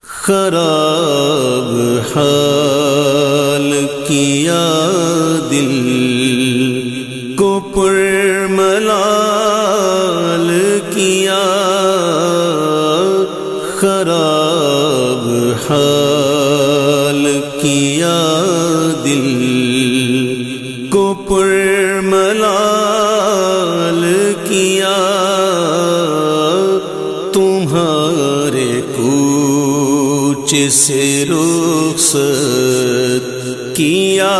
خراب حال کیا دل کو پرملال کیا، خراب حال کیا دل کو پرملال کیا، تمہارے کوچ سے رخصت کیا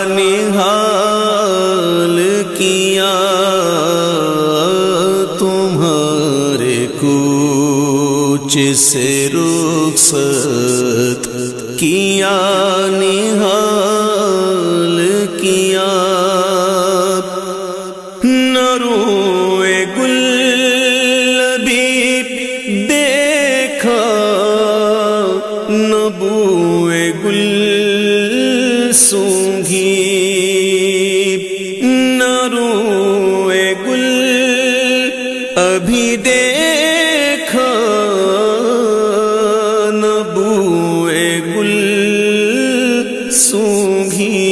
نہال کیا، تمہارے کوچ سے رخصت کیا نہال کیا، نہ روئے گل لبیب دیکھا، نہ بوئے گل سونگھی، نہ روئے گل ابھی دیکھا، نہ بوئے گل سونگھی،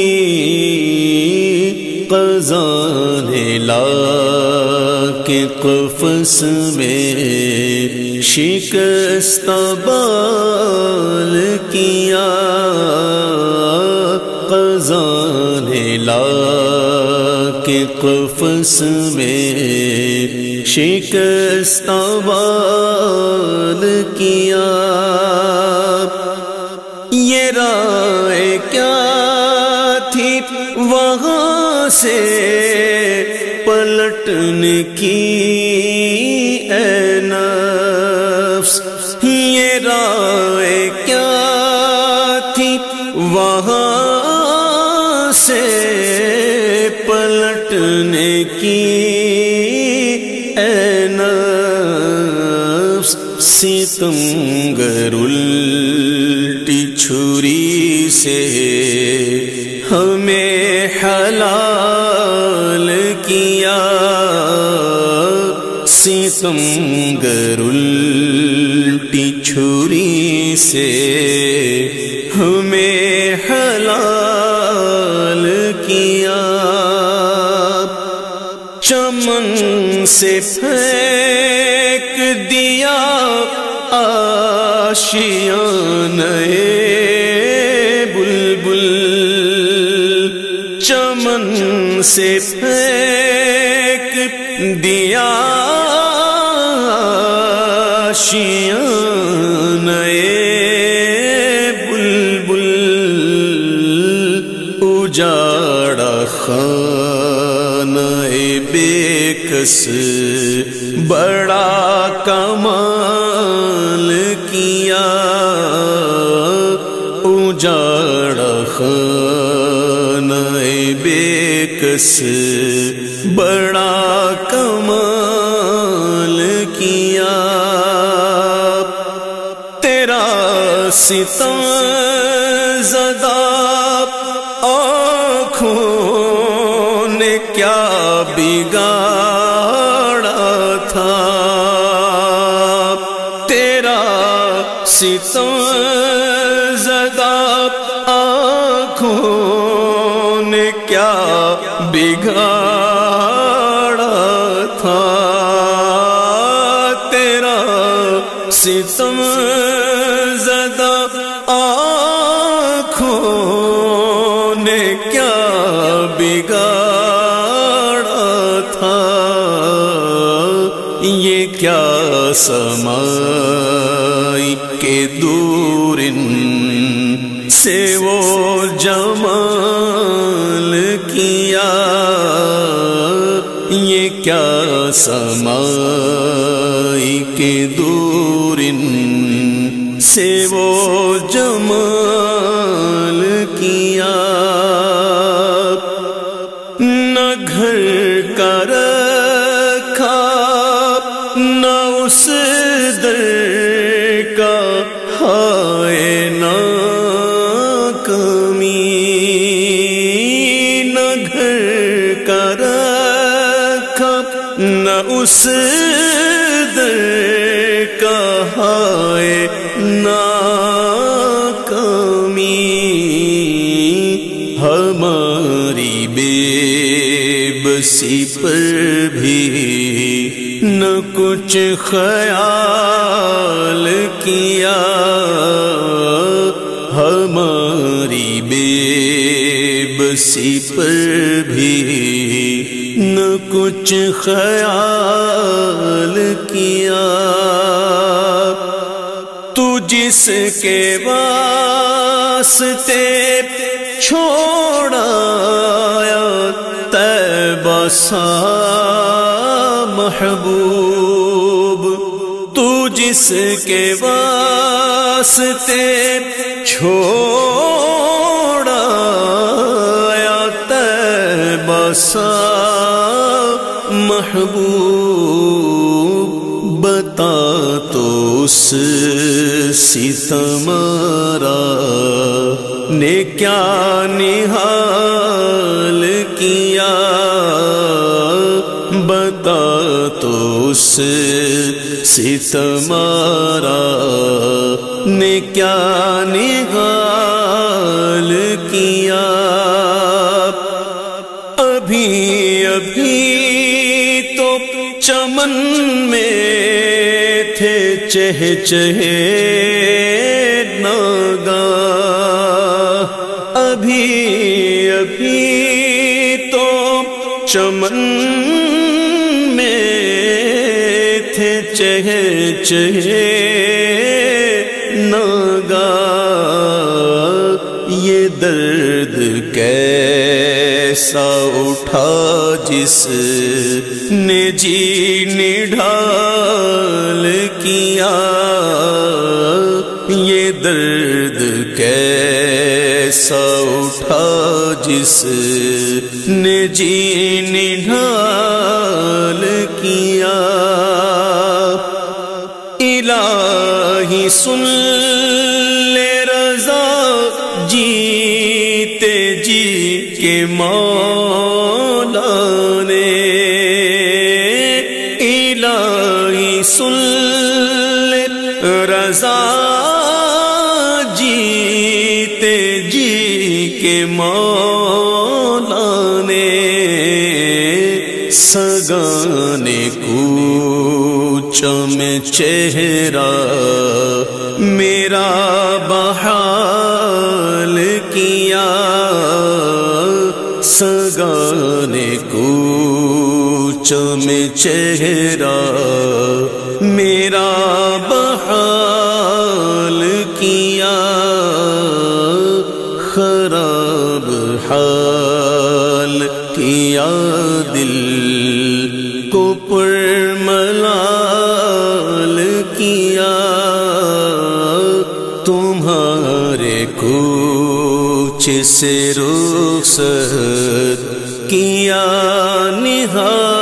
قضا نے لا کے قفس میں شکستہ بال کیا، قضا نے لا کے قفس میں شکستہ بال کیا، یہ رائے کیا تھی وہاں سے پلٹنے کی اے نفس، یہ رائے کیا تھی وہاں سے پلٹنے کی اے نفس، ستمگر الٹی چھری سے ہمیں حلال کیا، ستمگر الٹی چھری سے ہمیں حلال کیا، چمن سے پھینک دیا آشیانِ بلبل، چمن سے پھینک دیا آشیانِ بلبل، اجاڑا خانہ بے کس بڑا کمال کیا، اجاڑا خانہ بے کس بڑا کمال کیا، تیرا ستم زدہ آنکھوں نے کیا بگاڑا تھا، تیرا ستم زدہ آنکھوں نے کیا بگاڑا تھا، تیرا ستم زدہ آنکھوں نے کیا بگاڑا تھا، یہ کیا سمائی کے دور سے وہ جمال کیا، یہ کیا سمائی کے دور سے وہ جمال کیا، نہ گھر کا رکھا نہ اس در کا ہائے ناکامی، نہ گھر کا رکھا نہ اس در کا ہائے ناکامی، بسی پر بھی نہ کچھ خیال کیا، ہماری بے بسی پر بھی نہ کچھ خیال کیا۔ تو جس کے واسطے چھوڑا طیبہ سا محبوب، تو جس کے واسطے چھوڑا طیبہ سا محبوب، بتا تو اس ستمارا نے کیا نحال کیا، بتا تو اس ستمارا نے کیا نحال کیا۔ ابھی ابھی تو چمن میں تھے چہچہے ناگاہ، ابھی ابھی تو چمن میں تھے چہچہے ناگاہ، یہ درد کیسا اٹھا جس نے جی نڈھال کیا، یہ درد کیسا اٹھا جس نے جی نڈھال کیا۔ الہی سن لے رضا جیتے جی کے مولا نے، الہی سن لے رضا جیتے جی کے مولا نے، سگانے کوچہ میں چہرہ میرا بحال کیا، سگانے کوچہ میں چہرہ میرا بحال کیا، خراب حال کیا دل کو پرملال کیا، تمہارے کوچ سے رخصت کیا نہال